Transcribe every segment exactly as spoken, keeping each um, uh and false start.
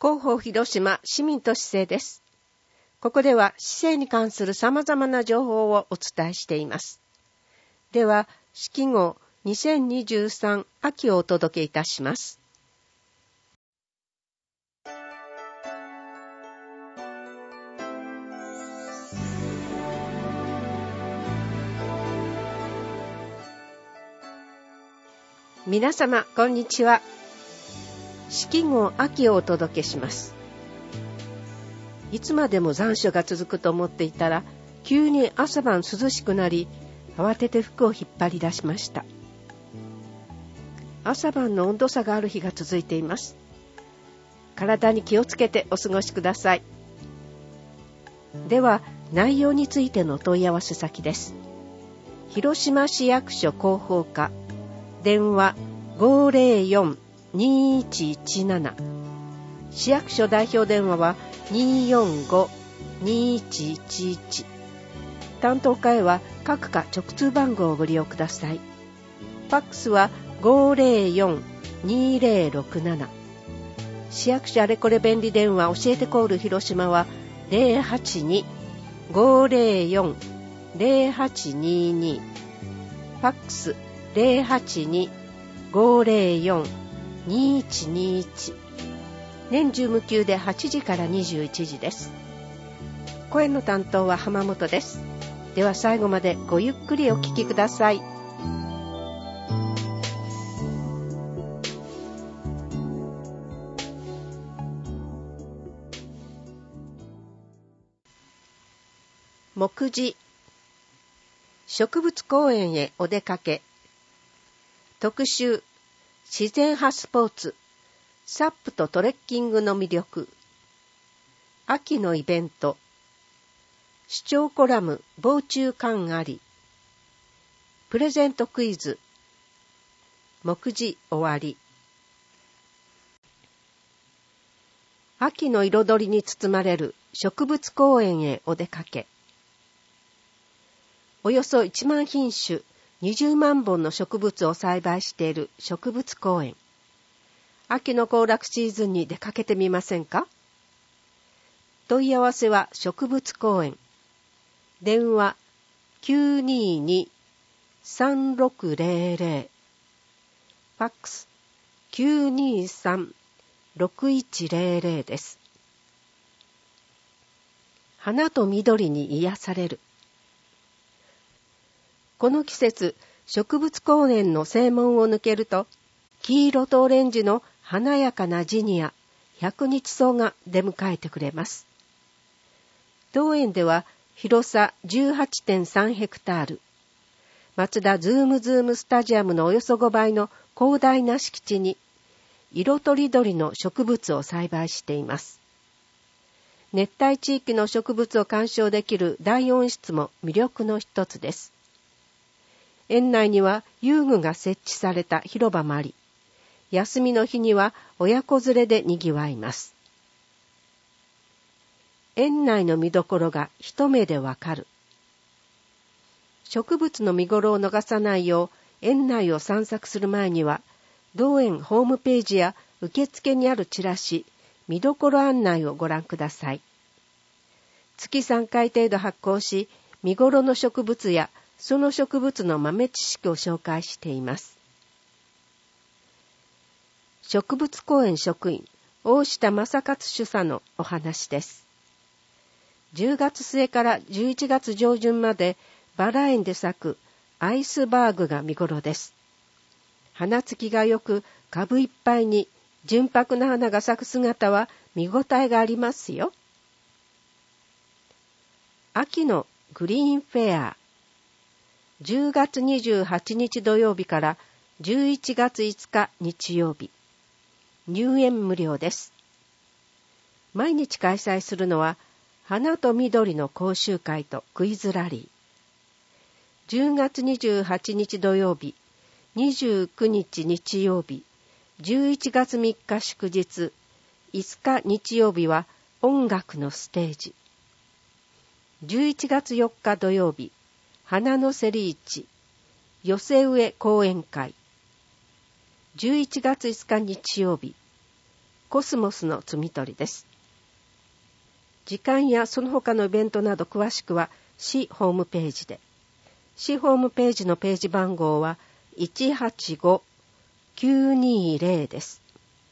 広報広島市民と市政です。ここでは市政に関する様々な情報をお伝えしています。では、四季号にせんにじゅうさん秋をお届けいたします。皆様、こんにちは。四季号秋をお届けします。いつまでも残暑が続くと思っていたら、急に朝晩涼しくなり、慌てて服を引っ張り出しました。朝晩の温度差がある日が続いています。体に気をつけてお過ごしください。では、内容についての問い合わせ先です。広島市役所広報課、電話 ごーぜろよん にーいちいちなな、市役所代表電話は にーよんご にーいちいちいち、担当課へは各課直通番号をご利用ください。ファックスは ごーぜろよん にーぜろろくなな、市役所あれこれ便利電話教えてコール広島は ゼロはちに ごーぜろよん ゼロはちにーにー、ファックスゼロはちに ごーぜろよん にーいちにーいち、年中無休ではちじからにじゅういちじです。声の担当は浜本です。では最後までごゆっくりお聞きください。目次、植物公園へお出かけ。特集、自然派スポーツ、サップとトレッキングの魅力。秋のイベント、視聴コラム防虫感あり。プレゼントクイズ。目次終わり。秋の彩りに包まれる植物公園へお出かけ。およそいちまんひんしゅ、にじゅうまんぼんの植物を栽培している植物公園。秋の行楽シーズンに出かけてみませんか？問い合わせは植物公園。電話 きゅうにーに さんろくぜろぜろ、ファックス きゅうにーさん ろくいちぜろぜろです。花と緑に癒される。この季節、植物公園の正門を抜けると、黄色とオレンジの華やかなジニア、百日草が出迎えてくれます。当園では広さ じゅうはちてんさんヘクタール、マツダズームズームスタジアムのおよそごばいの広大な敷地に、色とりどりの植物を栽培しています。熱帯地域の植物を鑑賞できる大温室も魅力の一つです。園内には遊具が設置された広場もあり、休みの日には親子連れでにぎわいます。園内の見どころが一目でわかる。植物の見頃を逃さないよう園内を散策する前には、同園ホームページや受付にあるチラシ、見どころ案内をご覧ください。月さんかい程度発行し、見頃の植物やその植物の豆知識を紹介しています。植物公園職員、大下正勝主査のお話です。じゅうがつすえからじゅういちがつじょうじゅんまでバラ園で咲くアイスバーグが見頃です。花つきがよく、株いっぱいに純白な花が咲く姿は見応えがありますよ。秋のグリーンフェア。じゅうがつにじゅうはちにち土曜日からじゅういちがついつか日曜日。入園無料です。毎日開催するのは、花と緑の講習会とクイズラリー。じゅうがつにじゅうはちにち土曜日、にじゅうくにち日曜日、じゅういちがつみっか祝日、いつか日曜日は音楽のステージ。じゅういちがつよっか土曜日、花の競り市、寄せ植え講演会。じゅういちがついつか日曜日、 コスモスの摘み取りです。時間やその他のイベントなど詳しくは市ホームページで。市ホームページのページ番号はいちはちごきゅうにゼロです。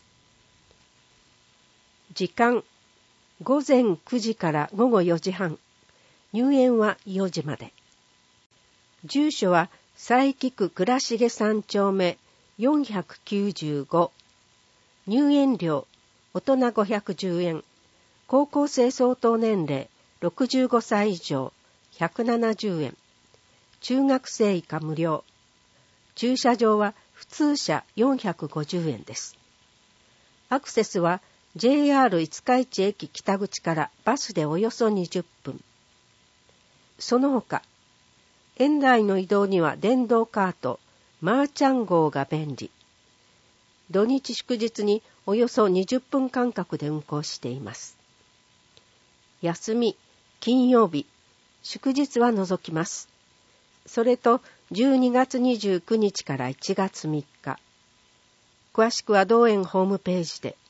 時間ごぜんくじからごごよじはん、入園はよじまで。住所は佐伯区倉重さん丁目よんひゃくきゅうじゅうご。入園料大人ごひゃくじゅうえん、高校生相当年齢ろくじゅうごさい以上ひゃくななじゅうえん、中学生以下無料。駐車場は普通車よんひゃくごじゅうえんです。アクセスは ジェイアール 五日市駅北口からバスでおよそにじゅっぷん。その他、園内の移動には電動カート、マーチャン号が便利。土日祝日におよそにじゅっぷん間隔で運行しています。休み、金曜日、祝日は除きます。それとじゅうにがつにじゅうくにちからいちがつみっか。詳しくは同園ホームページで。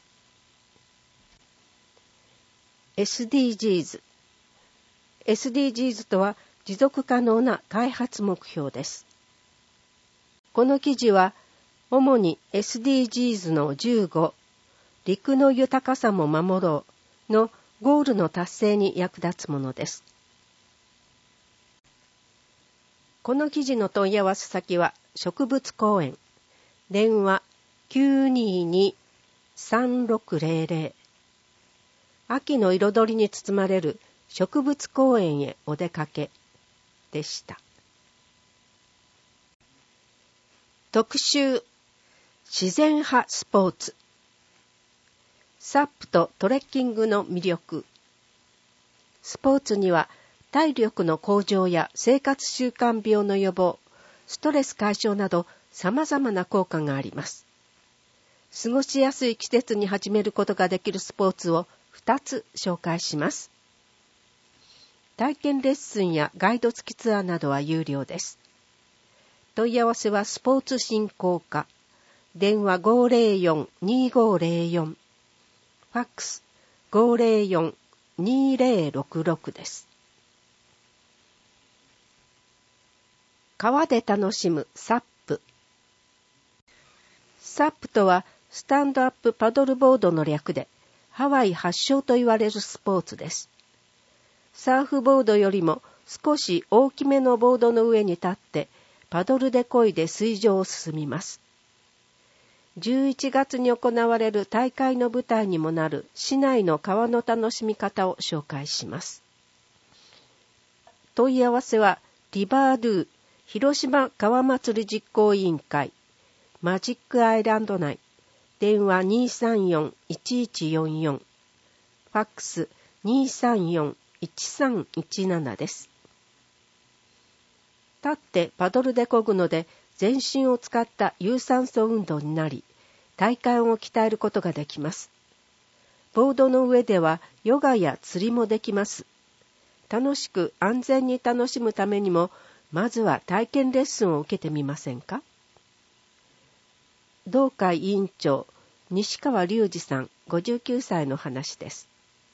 エスディージーズ。エスディージーズ とは持続可能な開発目標です。この記事は主に エスディージーズ のじゅうご、陸の豊かさも守ろうのゴールの達成に役立つものです。この記事の問い合わせ先は植物公園、電話 きゅうにーにーさんろくゼロゼロ。秋の彩りに包まれる植物公園へお出かけでした。特集、自然派スポーツ。サップとトレッキングの魅力。スポーツには体力の向上や生活習慣病の予防、ストレス解消など様々な効果があります。過ごしやすい季節に始めることができるスポーツをふたつ紹介します。体験レッスンやガイド付きツアーなどは有料です。問い合わせはスポーツ振興課、電話 ごーぜろよん にーごーぜろよん、ファックス ごーぜろよん にーぜろろくろくです。川で楽しむサップ。サップとはスタンドアップパドルボードの略で、ハワイ発祥と言われるスポーツです。サーフボードよりも少し大きめのボードの上に立って、パドルで漕いで水上を進みます。じゅういちがつに行われる大会の舞台にもなる市内の川の楽しみ方を紹介します。問い合わせはリバードゥ広島川祭り実行委員会マジックアイランド内、電話 にーさんよん いちいちよんよん、ファックス にーさんよん いちさんいちななです。立ってパドルで漕ぐので全身を使った有酸素運動になり、体幹を鍛えることができます。ボードの上ではヨガや釣りもできます。楽しく安全に楽しむためにも、まずは体験レッスンを受けてみませんか？同会委員長、西川隆二さん、ごじゅうきゅうさいの話です。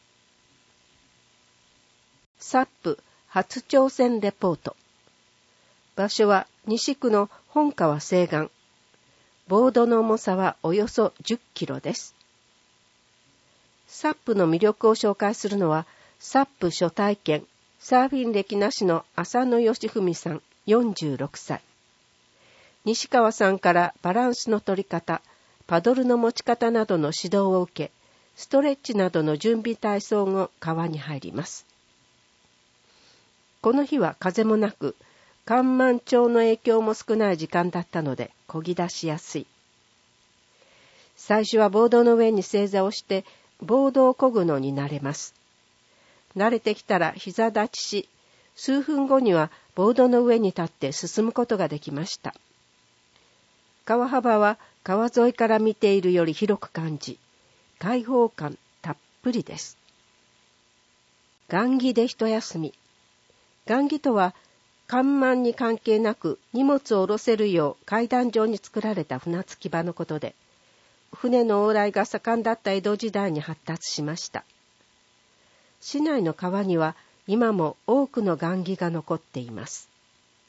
サップ初挑戦レポート。場所は西区の本川西岸。ボードの重さはおよそじゅっキロです。サップの魅力を紹介するのは、サップ初体験、サーフィン歴なしの浅野義文さん、よんじゅうろくさい。西川さんからバランスの取り方、パドルの持ち方などの指導を受け、ストレッチなどの準備体操後、川に入ります。この日は風もなく、干満潮の影響も少ない時間だったので、漕ぎ出しやすい。最初はボードの上に正座をして、ボードを漕ぐのに慣れます。慣れてきたら膝立ちし、数分後にはボードの上に立って進むことができました。川幅は川沿いから見ているより広く感じ、開放感たっぷりです。雁木で一休み。雁木とは、干満に関係なく荷物を下ろせるよう階段状に作られた船着き場のことで、 船の往来が盛んだった江戸時代に発達しました。市内の川には今も多くの雁木が残っています。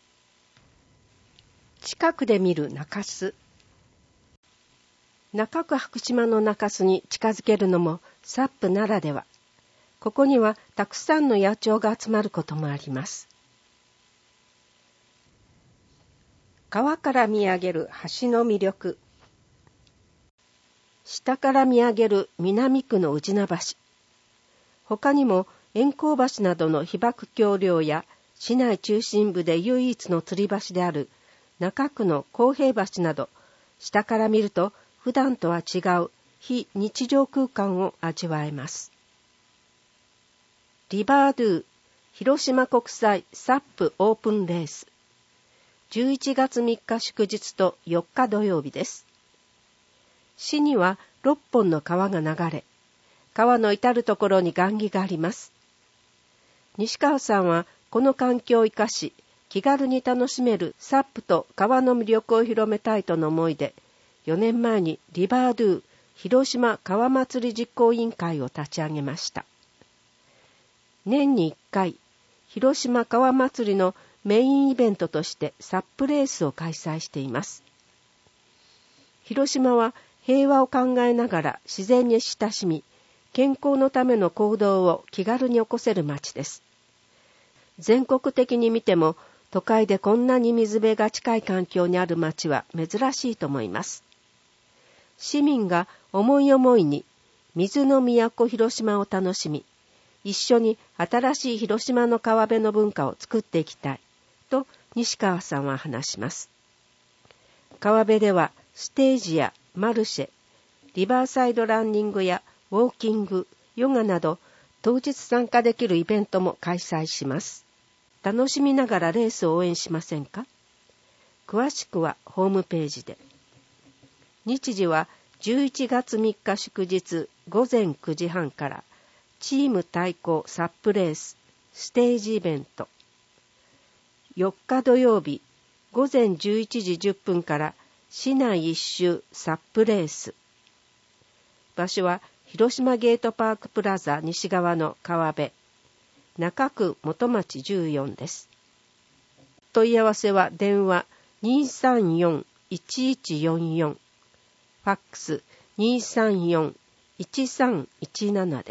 近くで見る中洲。中区白島の中洲に近づけるのもサップならでは。ここにはたくさんの野鳥が集まることもあります。川から見上げる橋の魅力。下から見上げる南区の宇品橋。他にも円光橋などの被爆橋梁や市内中心部で唯一の吊り橋である中区の公平橋など、下から見ると普段とは違う非日常空間を味わえます。リバードゥ広島国際サップオープンレース。じゅういちがつみっか祝日とよっか土曜日です。市にはろっぽんの川が流れ、川の至るところに雁木があります。西川さんはこの環境を生かし、気軽に楽しめるサップと川の魅力を広めたいとの思いで、よねんまえにリバードゥ広島川祭り実行委員会を立ち上げました。年にいっかい、広島川祭りのメインイベントとしてサップレースを開催しています。広島は平和を考えながら自然に親しみ、健康のための行動を気軽に起こせる街です。全国的に見ても、都会でこんなに水辺が近い環境にある街は珍しいと思います。市民が思い思いに水の都広島を楽しみ、一緒に新しい広島の川辺の文化を作っていきたいと西川さんは話します。川辺ではステージやマルシェ、リバーサイドランニングやウォーキング、ヨガなど当日参加できるイベントも開催します。楽しみながらレースを応援しませんか？詳しくはホームページで。日時はじゅういちがつみっか祝日ごぜんくじはんからチーム対抗サップレースステージイベント。よっか土曜日ごぜんじゅういちじじゅっぷんから市内一周サップレース。場所は広島ゲートパークプラザ西側の川辺、中区元町じゅうよんです。問い合わせは電話 にーさんよんいちいちよんよん、ファックス にーさんよんいちさんいちななです。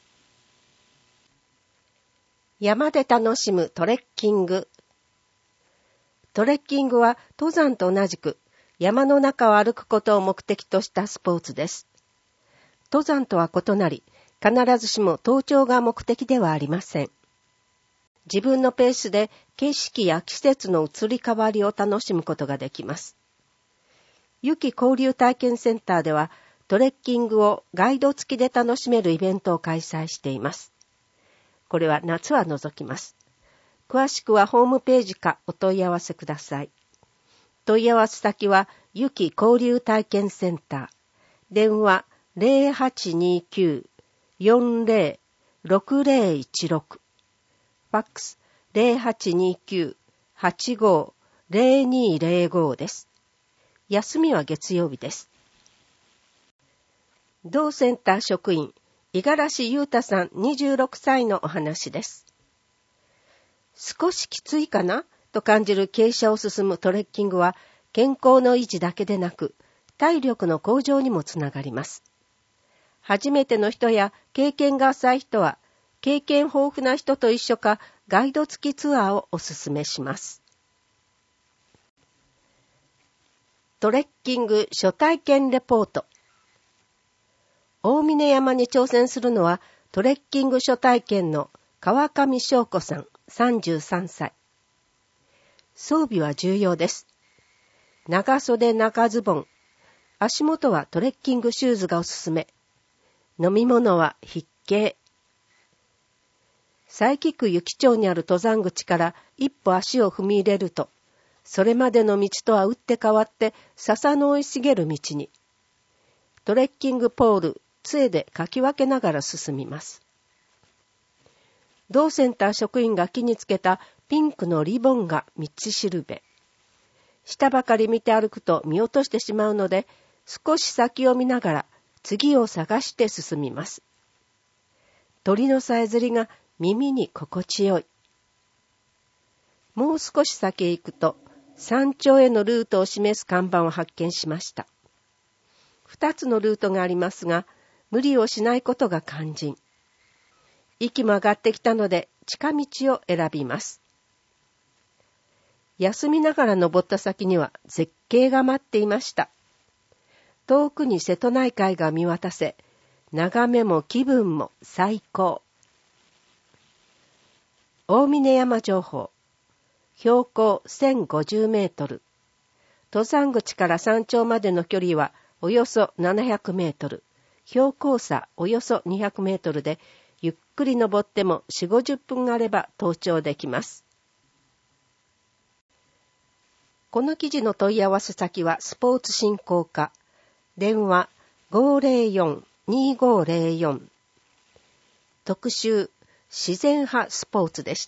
山で楽しむトレッキング。トレッキングは登山と同じく山の中を歩くことを目的としたスポーツです。登山とは異なり、必ずしも登頂が目的ではありません。自分のペースで景色や季節の移り変わりを楽しむことができます。雪交流体験センターではトレッキングをガイド付きで楽しめるイベントを開催しています。これは夏は除きます。詳しくはホームページかお問い合わせください。問い合わせ先は雪交流体験センター。電話 ゼロはちにきゅう よんゼロ ろくゼロいちろく。ファックス ゼロはちにきゅう はちごゼロにゼロご です。休みは月曜日です。同センター職員、五十嵐裕太さんにじゅうろくさいのお話です。少しきついかなと感じる傾斜を進むトレッキングは健康の維持だけでなく体力の向上にもつながります。初めての人や経験が浅い人は経験豊富な人と一緒かガイド付きツアーをおすすめします。トレッキング初体験レポート。大峰山に挑戦するのはトレッキング初体験の川上翔子さんさんじゅうさんさい。装備は重要です。長袖長ズボン、足元はトレッキングシューズがおすすめ。飲み物は必携。佐伯区雪町にある登山口から一歩足を踏み入れると、それまでの道とは打って変わって笹の生い茂る道に。トレッキングポール、杖でかき分けながら進みます。同センター職員が木につけたピンクのリボンが道しるべ。下ばかり見て歩くと見落としてしまうので、 少し先を見ながら次を探して進みます。鳥のさえずりが耳に心地よい。もう少し先へ行くと、山頂へのルートを示す看板を発見しました。二つのルートがありますが、無理をしないことが肝心。息も上がってきたので、近道を選びます。休みながら登った先には絶景が待っていました。遠くに瀬戸内海が見渡せ、眺めも気分も最高。大峰山情報。標高せんごじゅうメートル。登山口から山頂までの距離はおよそななひゃくメートル。標高差およそにひゃくメートルで、ゆっくり登ってもよんじゅうごじゅっぷんあれば登頂できます。この記事の問い合わせ先はスポーツ振興課。電話 ごーぜろよん にーごーぜろよん。特集自然派スポーツでした。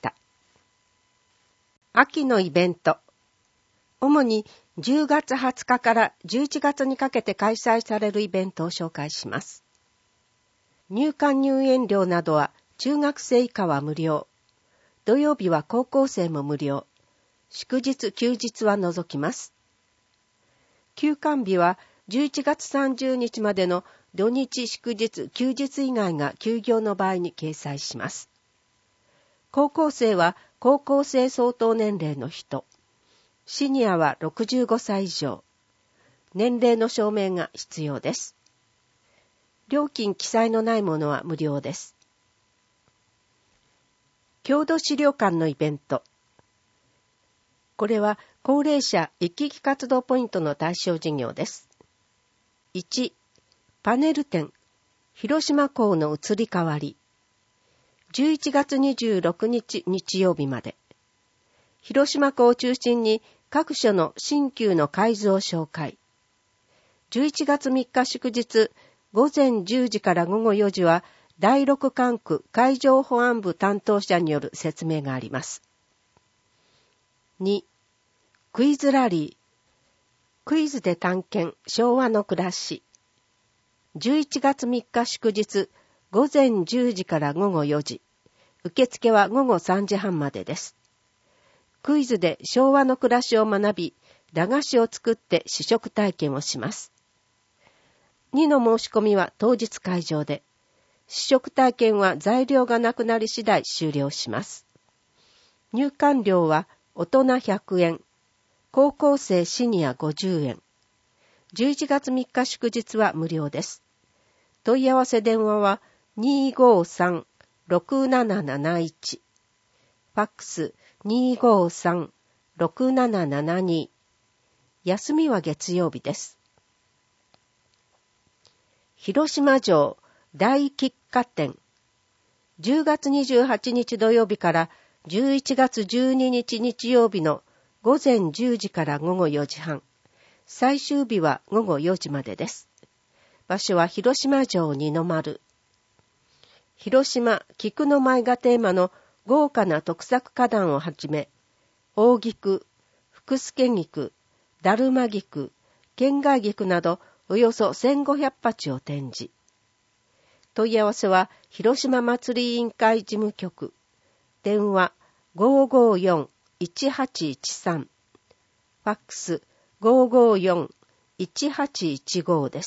秋のイベント。主にじゅうがつはつかからじゅういちがつにかけて開催されるイベントを紹介します。入館入園料などは中学生以下は無料。土曜日は高校生も無料。祝日休日は除きます。休館日はじゅういちがつさんじゅうにちまでの土日祝日休日以外が休業の場合に掲載します。高校生は高校生相当年齢の人。シニアはろくじゅうごさい以上。年齢の証明が必要です。料金記載のないものは無料です。郷土資料館のイベント。これは高齢者行き来活動ポイントの対象事業です。いち、パネル展、広島港の移り変わり。じゅういちがつにじゅうろくにち日曜日まで。広島港を中心に各所の新旧の改造紹介。じゅういちがつみっか祝日、ごぜんじゅうじからごごよじはだいろく管区海上保安部担当者による説明があります。に、クイズラリー。クイズで探検昭和の暮らし。じゅういちがつみっか祝日、ごぜんじゅうじからごごよじ。受付はごごさんじはんまでです。クイズで昭和の暮らしを学び、駄菓子を作って試食体験をします。にの申し込みは当日会場で、試食体験は材料がなくなり次第終了します。入館料は大人ひゃくえん、高校生シニアごじゅうえん。じゅういちがつみっか祝日は無料です。問い合わせ電話は にーごーさん ろくなななないち。ファックス にーごーさん ろくななななに。休みは月曜日です。広島城大菊花展。じゅうがつにじゅうはちにち土曜日からじゅういちがつじゅうににち日曜日のごぜんじゅうじからごごよじはん。最終日はごごよじまでです。場所は広島城二の丸。広島菊の舞がテーマの豪華な特作花壇をはじめ、大菊、福助菊、だるま菊、県外菊などおよそせんごひゃくはちを展示。問い合わせは広島祭り委員会事務局。電話 ごーごーよん いちはちいちさん。ファックス ごーごーよん いちはちいちご です。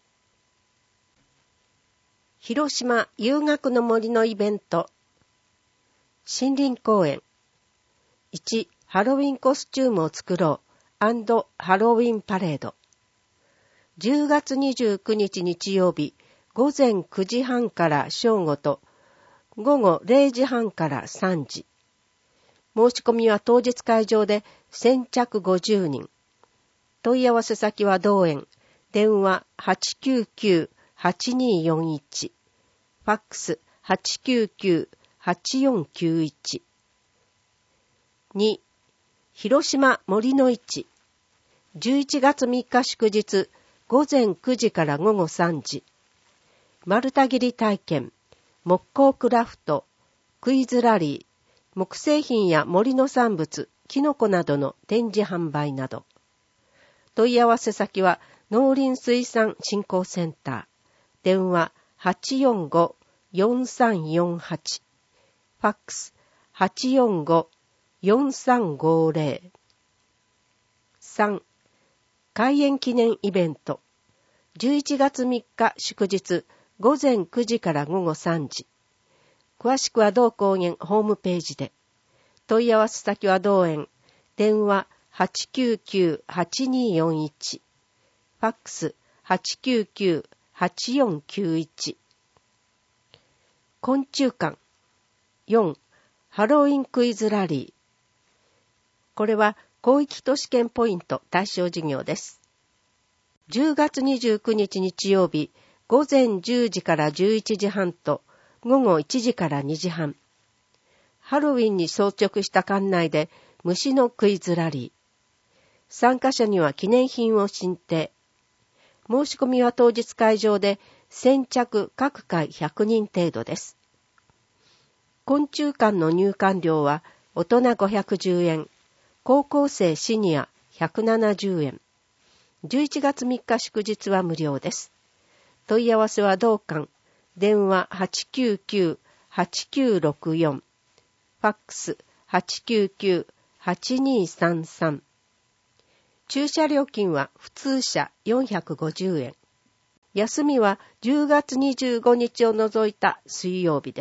広島遊学の森のイベント。森林公園。いち、ハロウィンコスチュームを作ろう&ハロウィンパレード。じゅうがつにじゅうくにち日曜日、ごぜんくじはんから正午と、ごごれいじはんからさんじ。申し込みは当日会場で先着ごじゅうにん。問い合わせ先は同園。電話 はちきゅうきゅう はちにーよんいち。ファックス はちきゅうきゅう はちよんきゅういち。に、広島森の市。じゅういちがつみっか祝日、ごぜんくじからごごさんじ。丸太切り体験、木工クラフト、クイズラリー、木製品や森の産物、キノコなどの展示販売など。問い合わせ先は農林水産振興センター、電話 はちよんご よんさんよんはち、ファックス はちよんご よんさんごぜろ。さん、開園記念イベント、じゅういちがつみっか祝日、ごぜんくじからごごさんじ。詳しくは同公園ホームページで。問い合わせ先は同園、電話 はちきゅうきゅう はちにーよんいち、ファックス はちきゅうきゅう はちよんきゅういち。昆虫館。よん、ハロウィンクイズラリー。これは広域都市圏ポイント対象事業です。じゅうがつにじゅうくにち日曜日、ごぜんじゅうじからじゅういちじはんとごごいちじからにじはん。ハロウィンに装着した館内で虫のクイズラリー。参加者には記念品を進呈。申し込みは当日会場で先着各回ひゃくにん程度です。昆虫館の入館料は大人ごひゃくじゅうえん、高校生シニアひゃくななじゅうえん。じゅういちがつみっか祝日は無料です。問い合わせは同館、電話 はちきゅうきゅう はちきゅうろくよん、ファックス はちきゅうきゅう はちにーさんさん。駐車料金は普通車よんひゃくごじゅうえん。休みはじゅうがつにじゅうごにちを除いた水曜日です。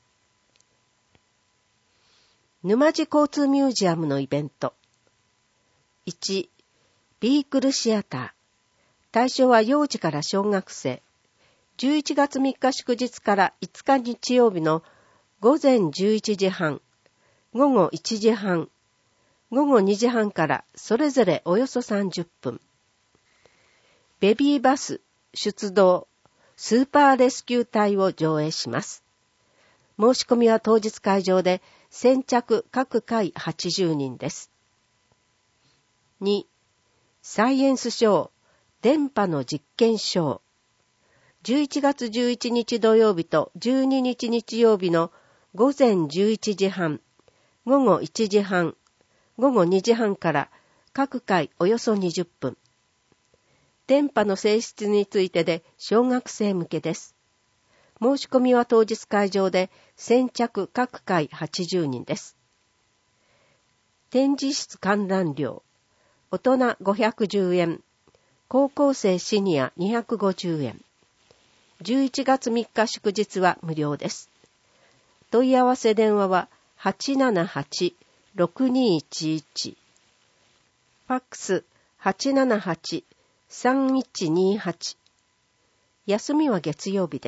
沼地交通ミュージアムのイベント。いち、ビークルシアター。対象は幼児から小学生。じゅういちがつみっか祝日からいつか日曜日のごぜんじゅういちじはん、ごごいちじはん、ごごにじはんからそれぞれおよそさんじゅっぷん。ベビーバス出動スーパーレスキュー隊を上映します。申し込みは当日会場で先着各回はちじゅうにんです。に、サイエンスショー電波の実験ショー。じゅういちがつじゅういちにち土曜日とじゅうににち日曜日のごぜんじゅういちじはん、ごごいちじはん、ごごにじはんから各回およそにじゅっぷん。電波の性質についてで小学生向けです。申し込みは当日会場で先着各回はちじゅうにんです。展示室観覧料。大人ごひゃくじゅうえん。高校生シニアにひゃくごじゅうえん。じゅういちがつみっか祝日は無料です。問い合わせ電話は はちななはち ろくにいちいち。ファックス はちななはち さんいちにはち。休みは月曜日です。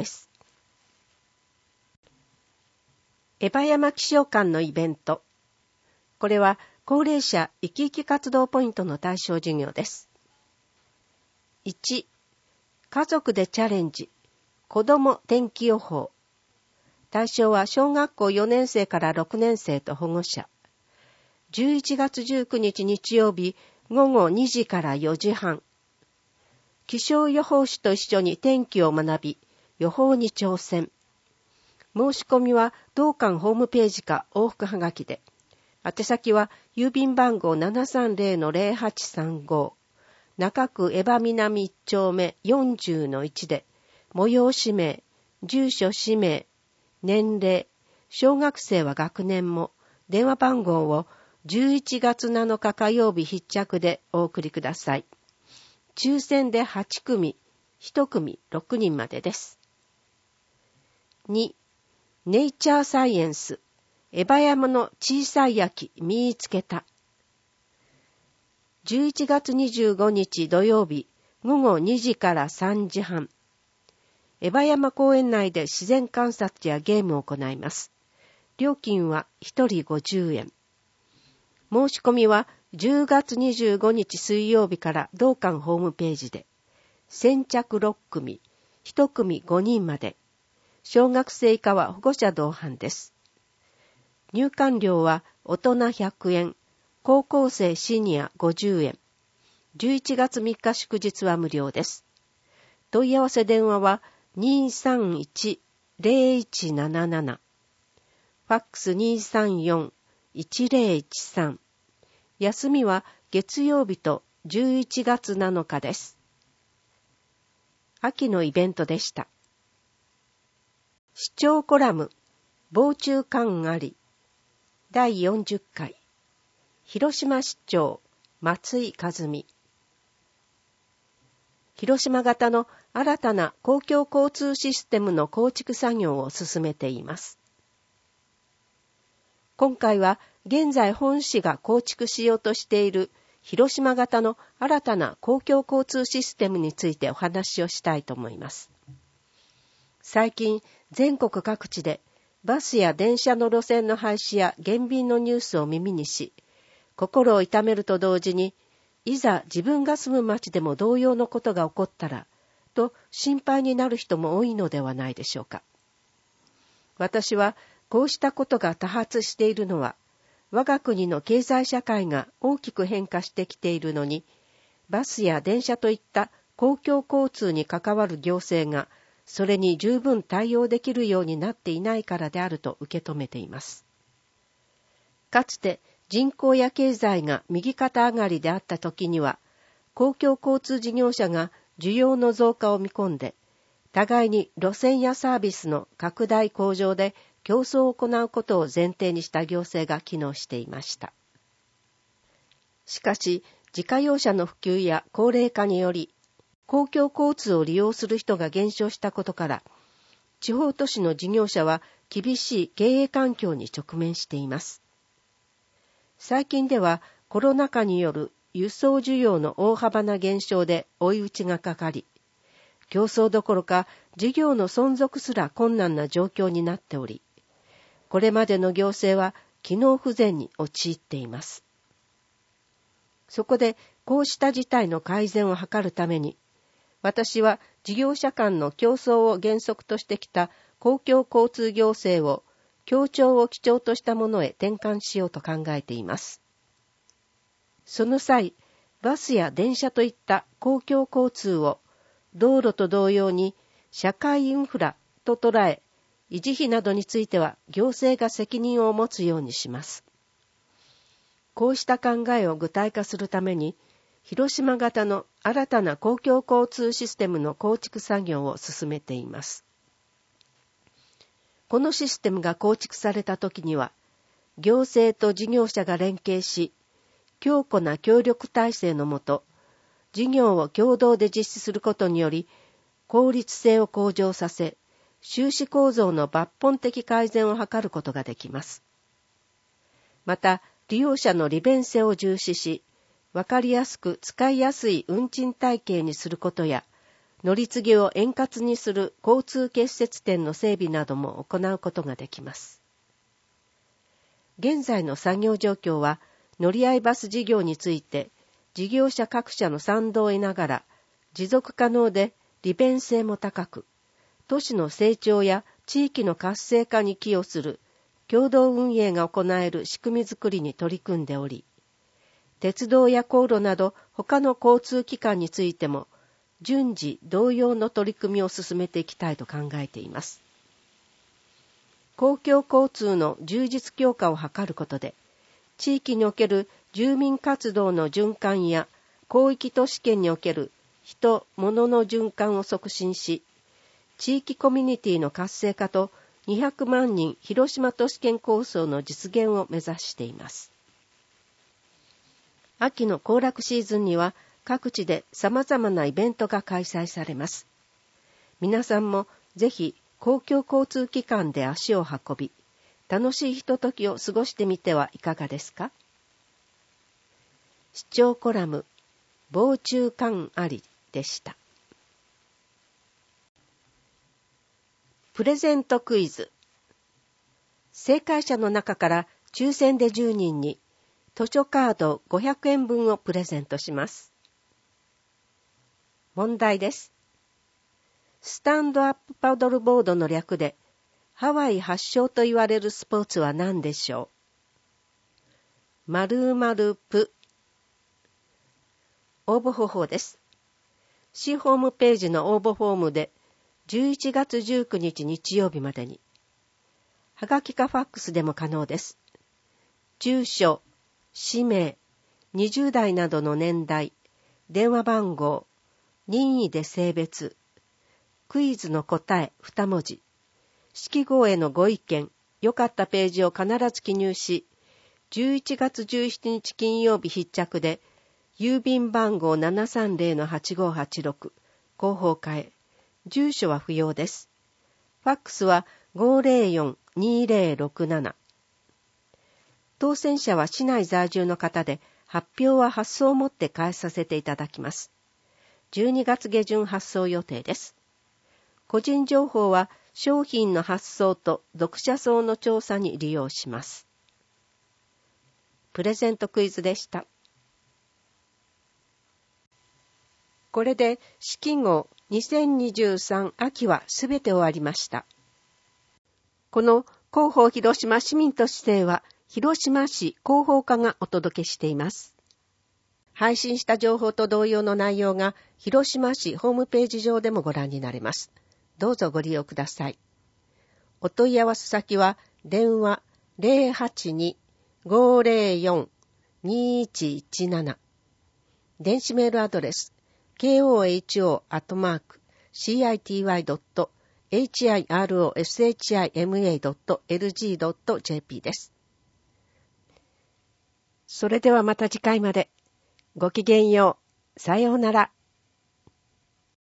江場山気象館のイベント。これは高齢者生き生き活動ポイントの対象事業です。いち、家族でチャレンジ子ども天気予報。対象は小学校よねんせいからろくねんせいと保護者。じゅういちがつじゅうくにち日曜日ごごにじからよじはん。気象予報士と一緒に天気を学び、予報に挑戦。申し込みは同館ホームページか往復はがきで。宛先は郵便番号 ななさんぜろ ぜろはちさんご。中区江場南いっちょうめよんじゅうのいちで、催し名、住所氏名、年齢、小学生は学年も、電話番号をじゅういちがつなのか火曜日必着でお送りください。抽選ではちくみ、いちくみろくにんまでです。に、ネイチャーサイエンス、江場山の小さい秋見つけた。じゅういちがつにじゅうごにち土曜日ごごにじからさんじはん。江場山公園内で自然観察やゲームを行います。料金はひとりごじゅうえん。申し込みはじゅうがつにじゅうごにち水曜日から同館ホームページで。先着ろっくみ、いちくみごにんまで。小学生以下は保護者同伴です。入館料は大人ひゃくえん。高校生シニアごじゅうえん。じゅういちがつみっか祝日は無料です。問い合わせ電話は にーさんいち ぜろいちなななな。ファックス にーさんよん いちぜろいちさん。休みは月曜日とじゅういちがつなのかです。 秋のイベントでした。市長コラム、防虫感あり、だいよんじゅっかい、広島市長、松井和美。広島型の新たな公共交通システムの構築作業を進めています。今回は現在本市が構築しようとしている広島型の新たな公共交通システムについてお話をしたいと思います。最近、全国各地でバスや電車の路線の廃止や減便のニュースを耳にし、心を痛めると同時に、いざ自分が住む町でも同様のことが起こったら、と心配になる人も多いのではないでしょうか。私はこうしたことが多発しているのは、我が国の経済社会が大きく変化してきているのに、バスや電車といった公共交通に関わる行政が、それに十分対応できるようになっていないからであると受け止めています。かつて人口や経済が右肩上がりであった時には、公共交通事業者が需要の増加を見込んで、互いに路線やサービスの拡大向上で競争を行うことを前提にした行政が機能していました。しかし、自家用車の普及や高齢化により、公共交通を利用する人が減少したことから、地方都市の事業者は厳しい経営環境に直面しています。最近ではコロナ禍による輸送需要の大幅な減少で追い打ちがかかり、競争どころか事業の存続すら困難な状況になっており、これまでの行政は機能不全に陥っています。そこでこうした事態の改善を図るために、私は事業者間の競争を原則としてきた公共交通行政を協調を基調としたものへ転換しようと考えています。その際、バスや電車といった公共交通を道路と同様に社会インフラと捉え、維持費などについては行政が責任を持つようにします。こうした考えを具体化するために、広島型の新たな公共交通システムの構築作業を進めています。このシステムが構築されたときには、行政と事業者が連携し、強固な協力体制のもと、事業を共同で実施することにより、効率性を向上させ、収支構造の抜本的改善を図ることができます。また、利用者の利便性を重視し、わかりやすく使いやすい運賃体系にすることや、乗り継ぎを円滑にする交通結節点の整備なども行うことができます。現在の作業状況は、乗り合いバス事業について、事業者各社の賛同を得ながら、持続可能で利便性も高く、都市の成長や地域の活性化に寄与する共同運営が行える仕組みづくりに取り組んでおり、鉄道や航路など他の交通機関についても順次同様の取り組みを進めていきたいと考えています。公共交通の充実強化を図ることで、地域における住民活動の循環や広域都市圏における人・物の循環を促進し、地域コミュニティの活性化とにひゃくまんにん広島都市圏構想の実現を目指しています。秋の行楽シーズンには各地で様々なイベントが開催されます。皆さんもぜひ公共交通機関で足を運び、楽しいひとときを過ごしてみてはいかがですか。視聴コラム、防虫感ありでした。プレゼントクイズ。正解者の中から抽選でじゅうにんに図書カードごひゃくえんぶんをプレゼントします。問題です。スタンドアップパドルボードの略で、ハワイ発祥と言われるスポーツは何でしょう。〇〇プ。応募方法です。市ホームページの応募フォームで、じゅういちがつじゅうくにち日曜日までに。はがきかファックスでも可能です。住所、氏名、にじゅうだいなどの年代、電話番号、任意で性別、 クイズの答えに文字、式号へのご意見、良かったページを必ず記入し、じゅういちがつじゅうしちにち金曜日必着で、郵便番号 ななさんぜろのはちごはちろく、広報課へ。住所は不要です。ファックスは ごーぜろよんにーぜろろくなな。当選者は市内在住の方で、発表は発送をもって返させていただきます。じゅうにがつ下旬発送予定です。個人情報は商品の発送と読者層の調査に利用します。プレゼントクイズでした。これで式号にせんにじゅうさん秋はすべて終わりました。この広報広島市民都市制は広島市広報課がお届けしています。配信した情報と同様の内容が広島市ホームページ上でもご覧になれます。どうぞご利用ください。お問い合わせ先は電話 ゼロはちに ごーぜろよん にーいちいちなな 電子メールアドレス ケーオーエイチオー アットマーク シーアイティーワイ ドット エイチアイアールオーエスエイチアイエムエー ドット エルジー ドット ジェーピー です。それではまた次回まで。ごきげんよう。さようなら。